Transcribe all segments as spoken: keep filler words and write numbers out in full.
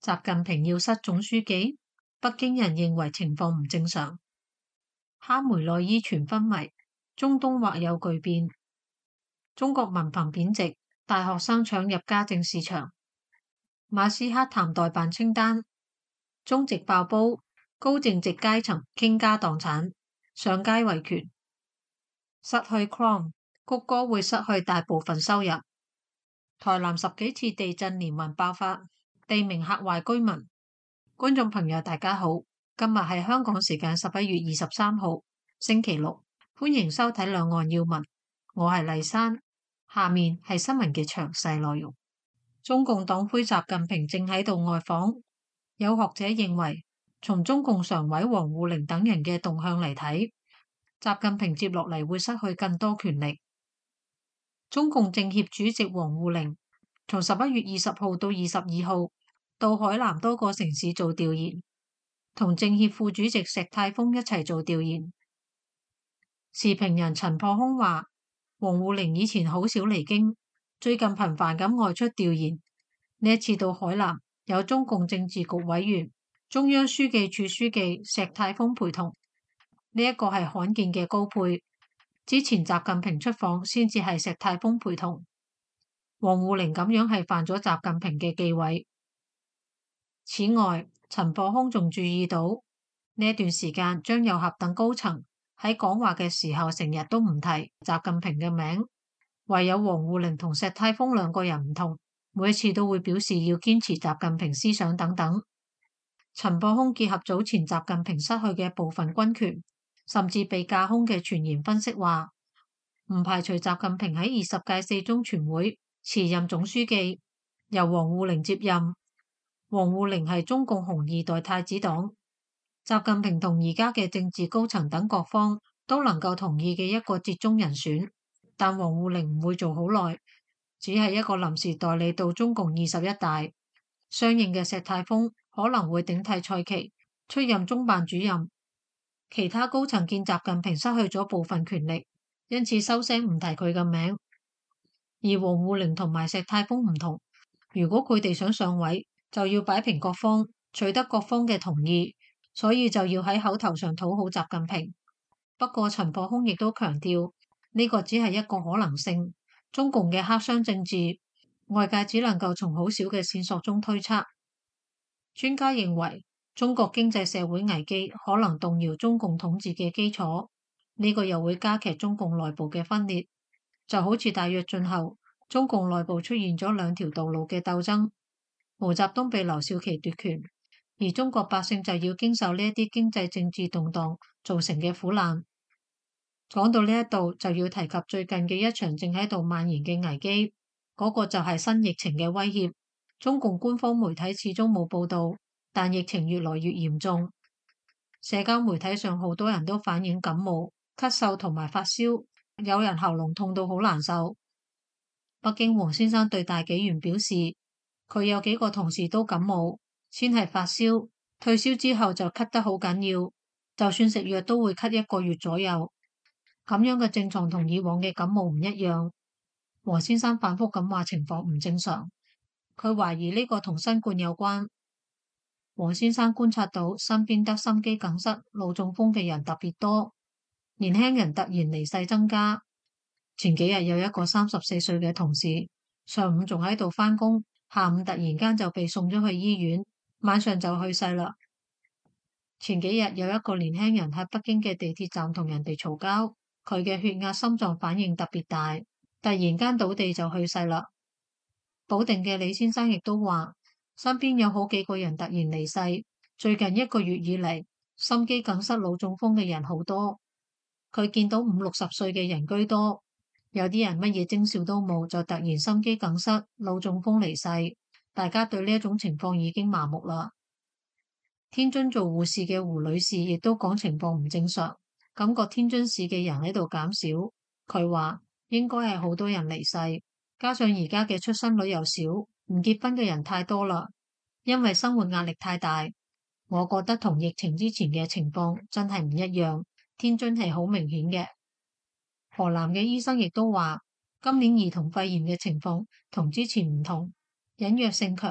習近平要失總書記，北京人認為情況唔正常。哈梅內伊傳昏迷，中東或有巨變。中國文憑貶值，大學生搶入家政市場。馬斯克談代辦清單，中植爆煲，高淨值階層傾家蕩產，上街維權。失去 Chrome， 谷歌會失去大部分收入。台南十幾次地震連環爆發，地名嚇壞居民。觀眾朋友大家好，今日係香港時間十一月二十三號星期六，歡迎收睇兩岸要聞，我係麗珊。下面係新聞嘅詳細內容。中共黨魁習近平正喺度外訪，有學者認為，從中共常委王滬寧等人嘅動向嚟睇，習近平接落嚟會失去更多權力。中共政協主席王滬寧從十一月二十號到二十二號到海南多個城市做調研，同政協副主席石泰峰一齊做調研。時評人陳破空話，王滬寧以前好少離京，最近頻繁咁外出調研。呢一次到海南，有中共政治局委員、中央書記處書記石泰峰陪同，呢一個係罕見嘅高配。之前習近平出訪先至係石泰峰陪同，王滬寧咁樣係犯咗習近平嘅忌諱。此外，陳破空仲注意到呢一段時間張又俠等高層喺講話嘅時候成日都唔提習近平嘅名，唯有王滬寧同石泰峰兩個人唔同，每一次都會表示要堅持習近平思想等等。陳破空結合早前習近平失去嘅部分軍權，甚至被架空嘅傳言分析話，唔排除習近平喺二十屆四中全會辭任總書記，由王滬寧接任。王滬寧係中共紅二代太子黨，習近平同而家嘅政治高層等各方都能夠同意嘅一個折中人選，但王滬寧唔會做好耐，只係一個臨時代理到中共二十一大。相應嘅石泰峰可能會頂替蔡奇出任中辦主任。其他高層見習近平失去咗部分權力，因此收聲唔提佢嘅名。而王滬寧同埋石泰峰唔同，如果佢哋想上位，就要擺平各方，取得各方嘅同意，所以就要喺口頭上討好習近平。不過陳破空亦都強調，呢個只係一個可能性。中共嘅黑箱政治，外界只能夠從好少嘅線索中推測。專家認為，中國經濟社會危機可能動搖中共統治嘅基礎，呢個又會加劇中共內部嘅分裂，就好似大躍進後，中共內部出現咗兩條道路嘅鬥爭。毛澤東被劉少奇奪權，而中國百姓就要經受呢一啲經濟政治動盪造成嘅苦難。講到呢一度，就要提及最近嘅一場正喺度蔓延嘅危機，嗰個就係新疫情嘅威脅。中共官方媒體始終冇報道，但疫情越來越嚴重。社交媒體上好多人都反映感冒、咳嗽同埋發燒，有人喉嚨痛到好難受。北京王先生對大紀元表示，佢有幾個同事都感冒，先係發燒，退燒之後就咳得好緊要，就算食藥都會咳一個月左右。咁樣嘅症狀同以往嘅感冒唔一樣。王先生反覆咁話情況唔正常，佢懷疑呢個同新冠有關。王先生觀察到身邊得心肌梗塞、腦中風嘅人特別多，年輕人突然離世增加。前幾日有一個三十四歲嘅同事，上午仲喺度返工，下午突然間就被送咗去醫院，晚上就去世啦。前幾日有一個年輕人喺北京嘅地鐵站同人哋嘈交，佢嘅血壓、心臟反應特別大，突然間倒地就去世啦。保定嘅李先生亦都話，身邊有好幾個人突然離世，最近一個月以嚟，心肌梗塞、腦中風嘅人好多。佢見到五六十歲嘅人居多，有啲人乜嘢徵兆都冇，就突然心肌梗塞、腦中風離世。大家對呢一種情況已經麻木啦。天津做護士嘅胡女士亦都講情況唔正常，感覺天津市嘅人喺度減少。佢話應該係好多人離世，加上而家嘅出生率又少，唔結婚嘅人太多啦，因為生活壓力太大。我覺得同疫情之前嘅情況真係唔一樣，天津係好明顯嘅。河南嘅醫生亦都話，今年兒童肺炎嘅情況同之前唔同，隱約性強，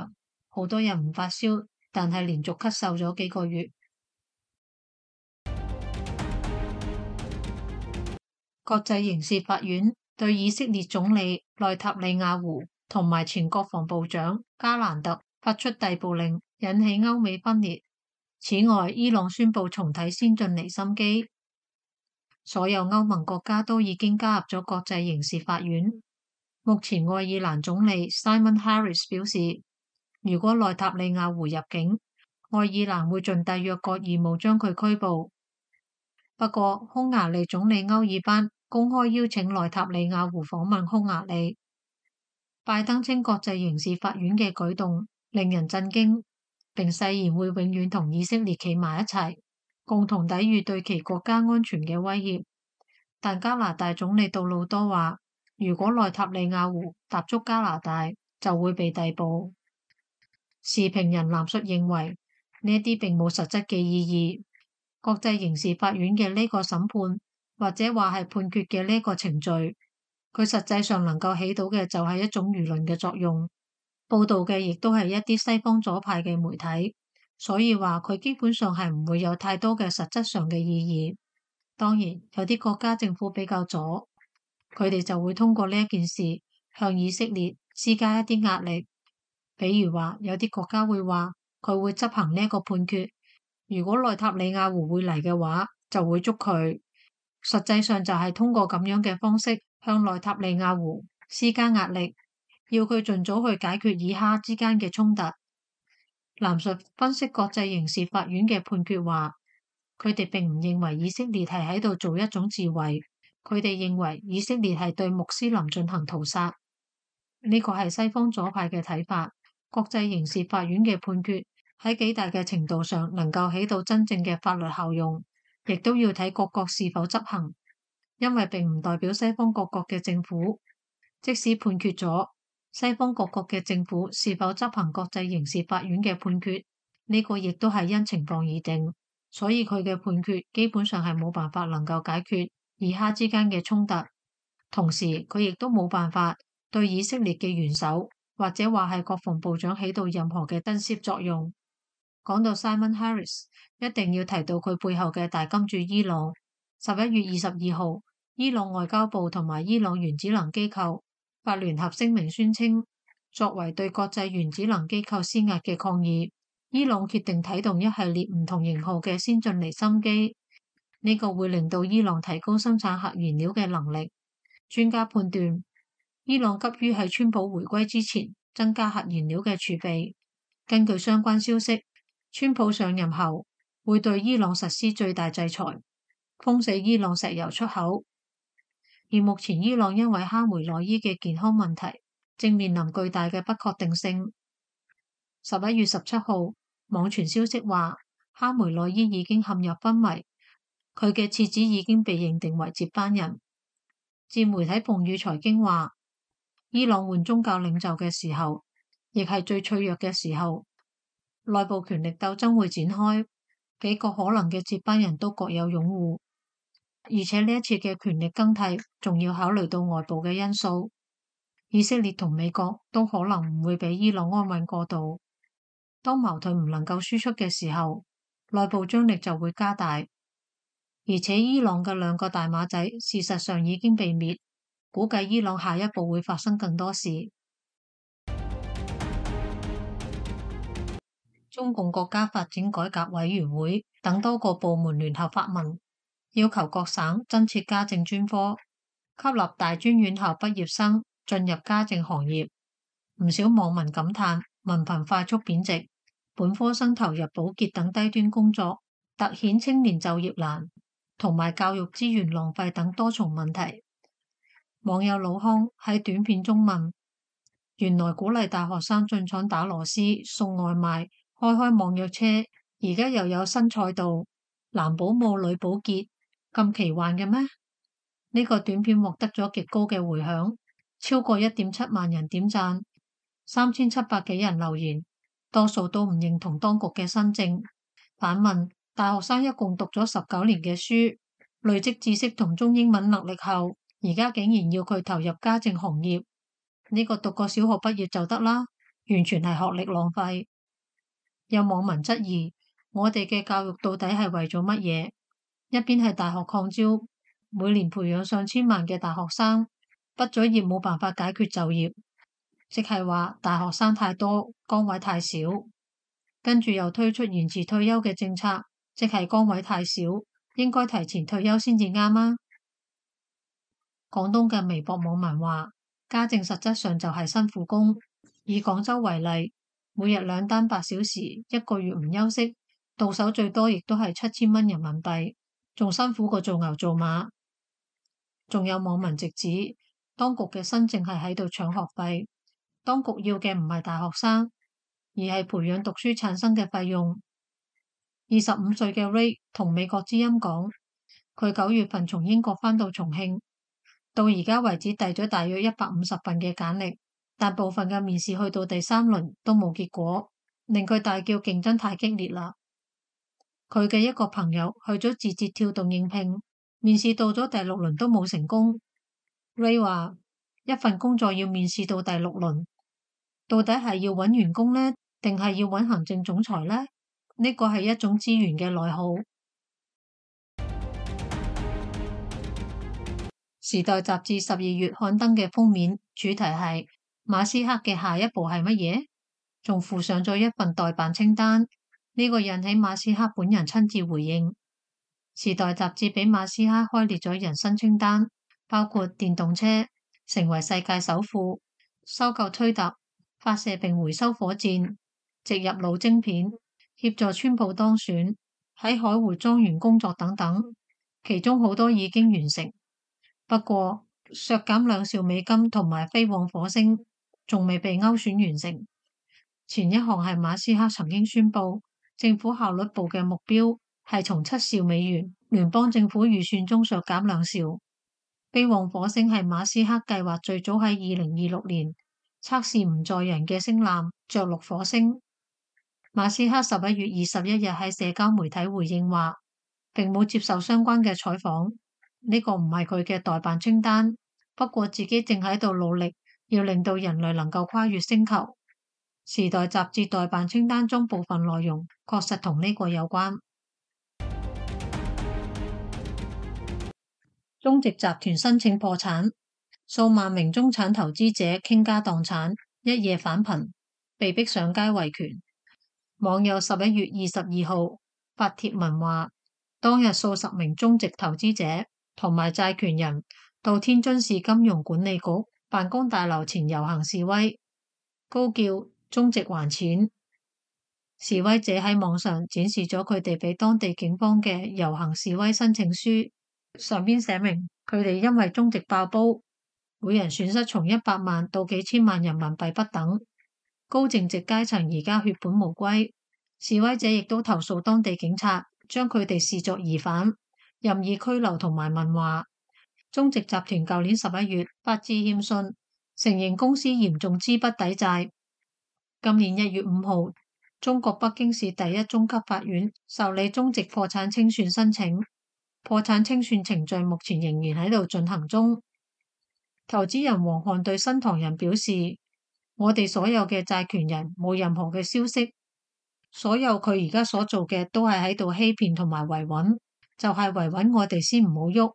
好多人唔發燒，但係連續咳嗽咗幾個月。國際刑事法院對以色列總理內塔尼亞胡同埋前國防部長加蘭特發出逮捕令，引起歐美分裂。此外，伊朗宣布重啟先進離心機。所有歐盟國家都已經加入咗國際刑事法院。目前愛爾蘭總理 Simon Harris 表示，如果內塔尼亞胡入境，愛爾蘭會盡締約國義務將佢拘捕。不過，匈牙利總理歐爾班公開邀請內塔尼亞胡訪問匈牙利。拜登稱國際刑事法院嘅舉動令人震驚，並誓言會永遠同以色列企埋一齊，共同抵禦對其國家安全嘅威脅。但加拿大總理杜魯多話，如果內塔尼亞胡踏足加拿大，就會被逮捕。時評人藍述認為，呢一啲並冇實質嘅意義。國際刑事法院嘅呢個審判，或者話係判決嘅呢個程序，佢實際上能夠起到嘅就係一種輿論嘅作用。報道嘅亦都係一啲西方左派嘅媒體，所以話佢基本上係唔會有太多嘅實質上嘅意義。當然，有啲國家政府比較左，佢哋就會通過呢一件事向以色列施加一啲壓力。比如話，有啲國家會話佢會執行呢一個判決。如果內塔尼亞胡會嚟嘅話，就會捉佢。實際上就係通過咁樣嘅方式向內塔尼亞胡施加壓力，要佢盡早去解決以哈之間嘅衝突。藍述分析國際刑事法院嘅判決話，佢哋並唔認為以色列係喺度做一種自衛，佢哋認為以色列係對穆斯林進行屠殺。呢個係西方左派嘅睇法。國際刑事法院嘅判決喺幾大嘅程度上能夠起到真正嘅法律效用，亦都要睇各國是否執行，因為並唔代表西方各國嘅政府。即使判決咗，西方各國嘅政府是否執行國際刑事法院嘅判決，呢個亦都係因情況而定。所以佢嘅判決基本上係冇辦法能夠解決以哈之間嘅衝突，同時佢亦都冇辦法對以色列嘅元首或者話係國防部長起到任何嘅震懾作用。講到 Simon Harris， 一定要提到佢背後嘅大金主伊朗。十一月二十二號，伊朗外交部同埋伊朗原子能機構發聯合聲明宣稱，作為對國際原子能機構施壓嘅抗議，伊朗決定啟動一系列唔同型號嘅先進離心機。呢個會令到伊朗提高生產核燃料嘅能力。專家判斷，伊朗急於喺川普回歸之前增加核燃料嘅儲備。根據相關消息，川普上任後會對伊朗實施最大制裁，封死伊朗石油出口。而目前伊朗因為哈梅內伊嘅健康問題，正面臨巨大嘅不確定性。十一月十七號，網傳消息話哈梅內伊已經陷入昏迷，佢嘅次子已經被認定為接班人。自媒體鳳與財經話，伊朗換宗教領袖嘅時候，亦係最脆弱嘅時候，內部權力鬥爭會展開，幾個可能嘅接班人都各有擁護，而且呢一次嘅權力更替仲要考慮到外部嘅因素，以色列同美國都可能唔會俾伊朗安穩過渡。當矛盾唔能夠輸出嘅時候，內部張力就會加大。而且伊朗嘅兩個大馬仔事實上已經被滅，估計伊朗下一步會發生更多事。中共國家發展改革委員會等多個部門聯合發文，要求各省增設家政專科，吸納大專院校畢業生進入家政行業。唔少網民感嘆文憑快速貶值，本科生投入保潔等低端工作，凸顯青年就業難，同埋教育資源浪費等多重問題。網友老康喺短片中問：原來鼓勵大學生進廠打螺絲、送外賣、開開網約車，而家又有新賽道，男保姆、女保潔，咁奇幻嘅咩？呢個短片獲得咗極高嘅回響，超過一點七萬人點讚，三千七百幾人留言，多數都唔認同當局嘅新政。反問：大學生一共讀咗十九年嘅書，累積知識同中英文能力後，而家竟然要佢投入家政行業，呢個讀個小學畢業就得啦， 完全係學歷浪費。有網民質疑我哋嘅教育到底係為咗乜嘢？一邊係大學擴招，每年培養上千萬嘅大學生，畢咗業冇辦法解決就業，即係話大學生太多，崗位太少。跟住又推出延遲退休嘅政策，即係崗位太少，應該提前退休先至啱啊！廣東嘅微博網民話，家政實質上就係辛苦工。以廣州為例，每日兩單八小時，一個月唔休息，到手最多亦都係七千蚊人民幣，仲辛苦過做牛做馬。仲有網民直指，當局嘅新政係喺度搶學費，當局要嘅唔係大學生，而係培養讀書產生嘅費用。二十五歲嘅 Ray 同美國之音講，佢九月份從英國返到重慶，到而家為止遞咗大約一百五十份嘅簡歷，但部分嘅面試去到第三輪都冇結果，令佢大叫競爭太激烈啦。佢嘅一個朋友去咗字節跳動應聘，面試到咗第六輪都冇成功。Ray 話，一份工作要面試到第六輪，到底係要揾員工呢，定係要揾行政總裁呢？呢個係一種資源嘅內耗。時代雜誌十二月刊登嘅封面主題係馬斯克嘅下一步係乜嘢？仲附上咗一份待辦清單，呢個引起馬斯克本人親自回應。時代雜誌俾馬斯克開列咗人生清單，包括電動車、成為世界首富、收購推特、發射並回收火箭、植入腦晶片、協助川普當選、喺海湖莊園工作等等，其中好多已經完成。不過削減兩兆美金同埋飛往火星仲未被勾選完成。前一項係馬斯克曾經宣布，政府效率部嘅目標係從七兆美元聯邦政府預算中削減兩兆。飛往火星係馬斯克計劃最早喺二零二六年測試唔載人嘅星艦着陸火星。馬斯克十一月二十一日喺社交媒體回應話，並冇接受相關嘅採訪。呢個唔係佢嘅待辦清單，不過自己正喺度努力，要令到人類能夠跨越星球。時代雜誌待辦清單中部分內容確實同呢個有關。中植集團申請破產，數萬名中產投資者傾家蕩產，一夜返貧，被逼上街維權。網友十一月二十二號發帖文話，當日數十名中植投資者同埋債權人到天津市金融管理局辦公大樓前遊行示威，高叫中植還錢。示威者喺網上展示咗佢哋俾當地警方嘅遊行示威申請書，上邊寫明佢哋因為中植爆煲，每人損失從一百萬到幾千萬人民幣不等，高淨值階層而家血本無歸。示威者亦都投訴當地警察將佢哋視作疑犯，任意拘留同埋問話。中植集團舊年十一月發致歉信，承認公司嚴重資不抵債。今年一月五號，中國北京市第一中級法院受理中植破產清算申請，破產清算程序目前仍然喺度進行中。投資人黃漢對新唐人表示，我哋所有嘅債權人冇任何嘅消息，所有佢而家所做嘅都係喺度欺騙同埋維穩，就係維穩我哋先唔好喐。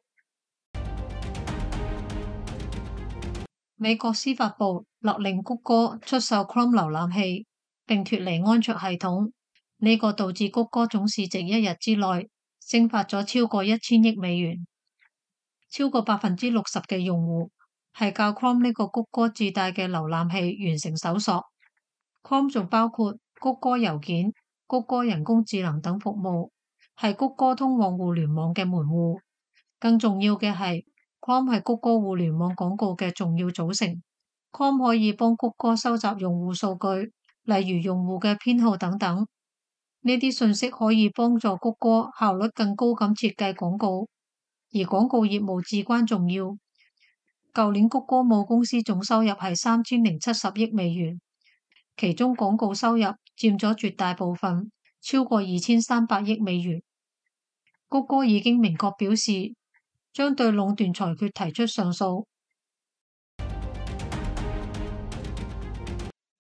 美國司法部勒令谷歌出售 Chrome 瀏覽器並脫離安卓系統，呢個導致谷歌總市值一日之內蒸發咗超過一千億美元。超過百分之六十嘅用戶係靠 Chrome 呢個谷歌自帶嘅瀏覽器完成搜索。Chrome 仲包括谷歌郵件、谷歌人工智能等服務，係谷歌通往互聯網嘅門戶。更重要嘅係，Chrome 係谷歌互聯網廣告嘅重要組成。Chrome 可以幫谷歌收集用戶數據，例如用戶嘅偏好等等。呢啲信息可以幫助谷歌效率更高咁設計廣告，而廣告業務至關重要。舊年谷歌母公司總收入係三千零七十億美元，其中廣告收入佔咗絕大部分，超過二千三百億美元。谷歌已經明確表示，將對壟斷裁決提出上訴。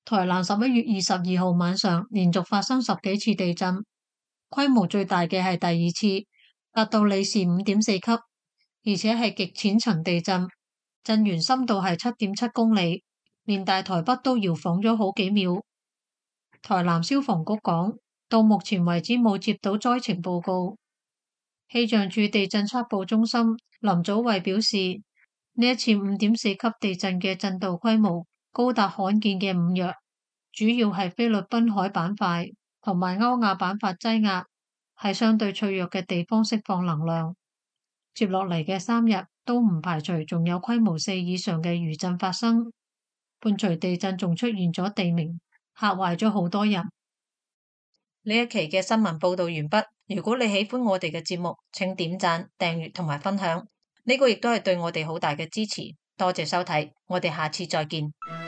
台南十一月二十二號晚上連續發生十幾次地震，規模最大嘅係第二次，達到里氏五點四級，而且係極淺層地震，震源深度係七點七公里，連大台北都搖晃咗好幾秒。台南消防局講，到目前為止冇接到災情報告。氣象署地震測報中心林祖偉表示，呢一次五點四級地震嘅震度規模高達罕見嘅五弱，主要係菲律賓海板塊同埋歐亞板塊擠壓，係相對脆弱嘅地方釋放能量。接落嚟嘅三日都唔排除仲有規模四以上嘅餘震發生，伴隨地震仲出現咗地鳴，嚇壞咗好多人。呢一期嘅新聞報道完畢。如果你喜歡我哋嘅節目，請點讚、訂閱同埋分享，呢個亦都係對我哋好大嘅支持。多謝收睇，我哋下次再見。